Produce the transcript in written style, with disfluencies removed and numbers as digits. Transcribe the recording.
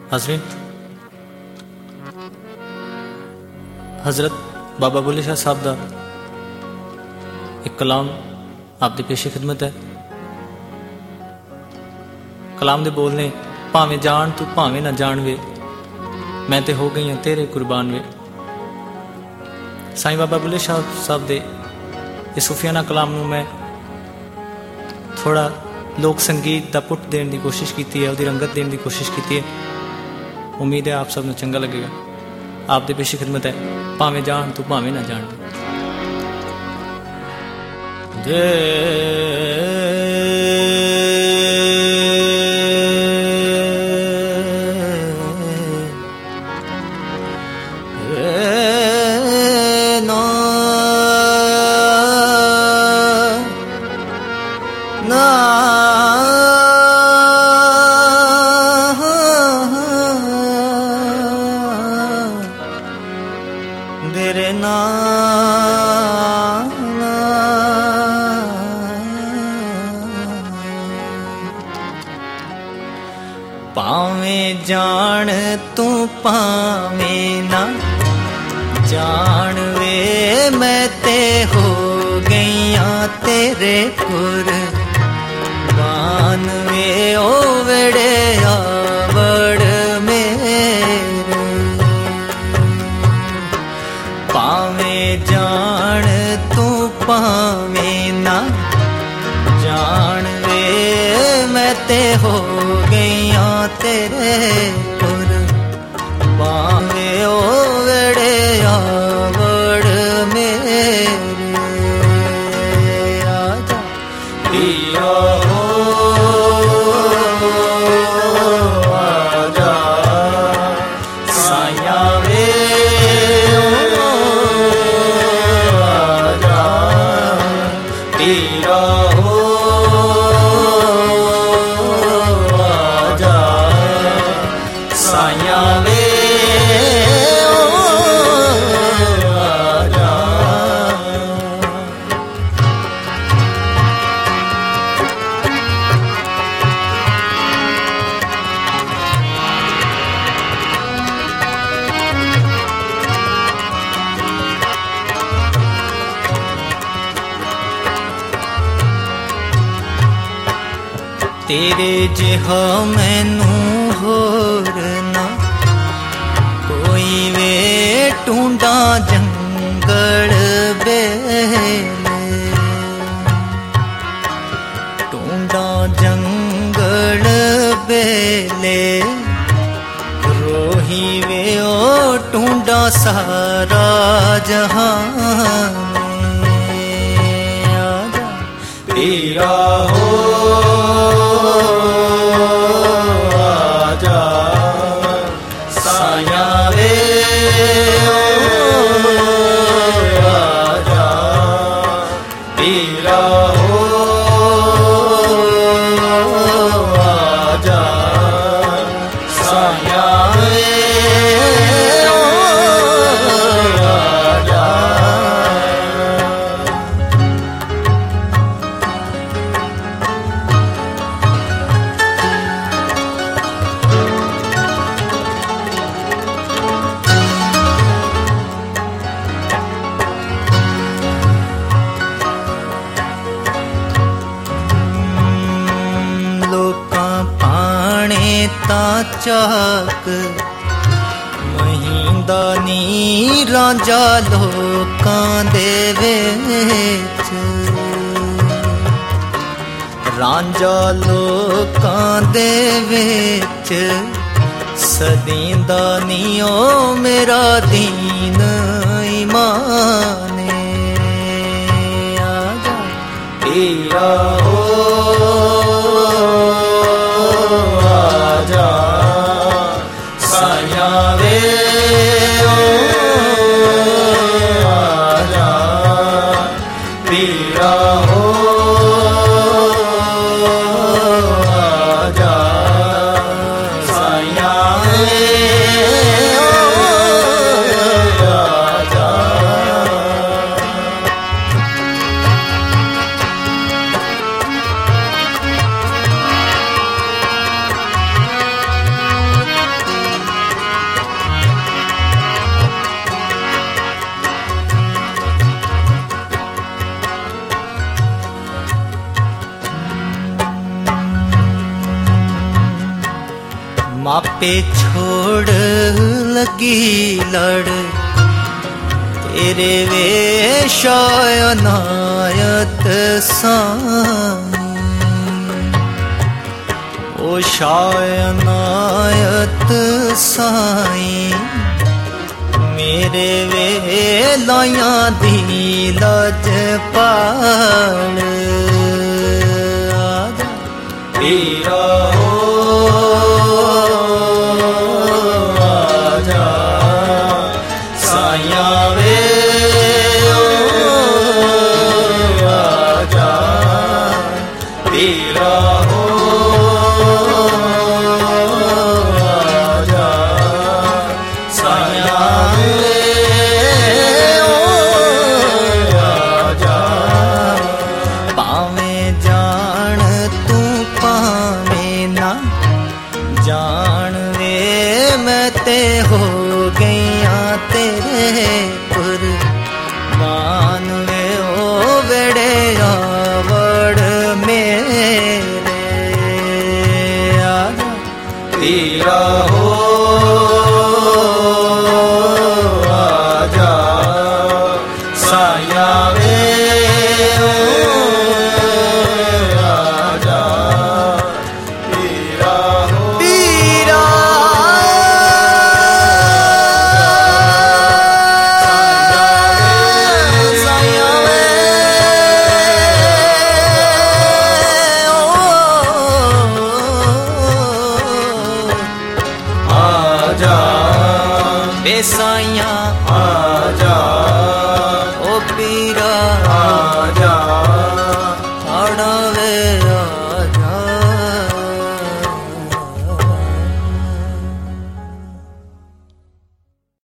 नाज़रीन, हज़रत बाबा बुल्ले शाह साहब का एक कलाम आपकी पेशे खिदमत है। कलाम दे बोलने, भावें जान तू भावें ना जान वे, मैं ते हो गई हाँ तेरे कुर्बान वे। साईं बाबा बुल्ले शाह साहब दे इस सूफियाना कलाम नूं मैं थोड़ा लोक संगीत का पुट देने की कोशिश की है, उसकी रंगत देने की कोशिश की है। उम्मीद है आप सब नूं चंगा लगेगा। आप दे पेशी खिदमत है, भावें जान तू भावें ना जान। पावें जान तू पावें ना जान वे, मैं ते हो गईया तेरे कुर्बान वे। ओ वेड़े आवड़ मेरे, पावें जान तू पावें ना जान वे, मैं ते हो गईया तेरे कुर्बान वे। ओ वेड़े आवड़ मेरे, आजा पिया हो आजा साया वे, आजा पिया हो साया वे। तेरे जिहा मैनू होर ना कोई वे, टूंडा जंगल बेले, टूंडा जंगल बेले रोही वे। ओ टूंडा सारा जहान, आजा पीरा हो आजा साया वे, आजा पीरा हो आजा साया वे, आजा। ता चाक महिंदा नी रांझा लोकां दे विच, रांझा लोकां दे विच सदींदा नी ओ मेरा दीन ईमान। आजा तेरा हो आजा साया वे, आजा पीरा हो आजा साया वे, आजा। मापे छोड़ लगी लड़ तेरे वेश अनायत साईं ओ शायनायत साईं मेरे वेलायां दी लजपाल आजा पीरा हो आजा साईं वे आजा पीरा हो हो गईया तेरे कुर्बान वे ओ बड़े आवड़ मेरे आजा पीरा हो आजा साया वे आजा पीरा हो पीरा साईं आजा ओ पीरा